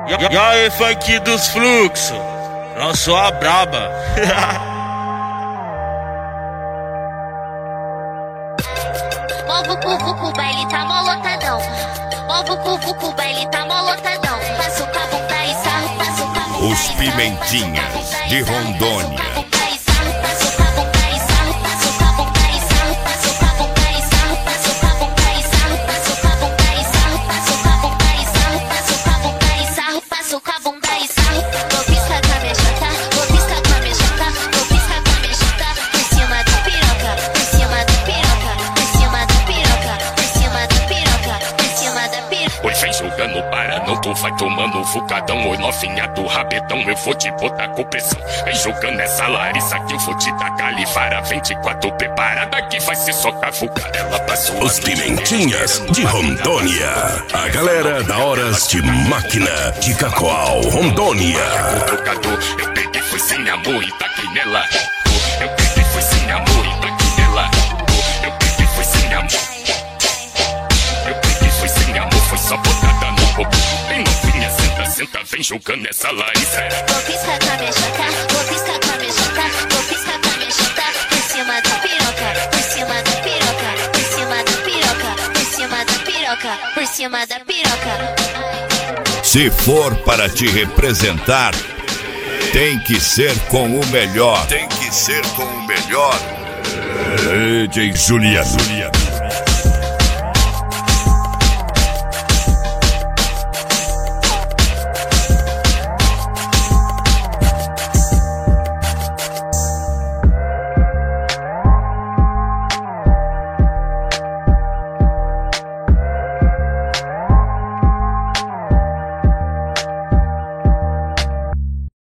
E aí, funk dos fluxos, lançou a braba. Move o cuvuco, o baile tá molotadão. Move o cuvuco, o baile tá molotadão. Passa o cabunda e sarro, passa o cabunda. Os Pimentinhas de Rondônia. Vem jogando para não, tu vai tomando fucadão. Oi, novinha do rabetão, eu vou te botar com pressão. Vem jogando essa Larissa que eu vou te tacar ali. Vara 24 preparada que vai ser só cavucada. Ela passou. Os Pimentinhas de Rondônia. A galera da Horas de Máquina de Cacoal, Rondônia. Eu peguei, foi sem amor e taquei nela. Eu peguei, foi sem amor e taquei nela. Eu peguei, foi sem amor. Foi só botada no corpo. Vem novinha, senta, senta, vem jogando essa Larissa. Vou piscar com a minha chata, vou piscar com a minha chata, vou piscar com a minha chata. Por cima da piroca, por cima da piroca, por cima da piroca, por cima da piroca, por cima da piroca. Se for para te representar, tem que ser com o melhor. Tem que ser com o melhor. DJ Juliano.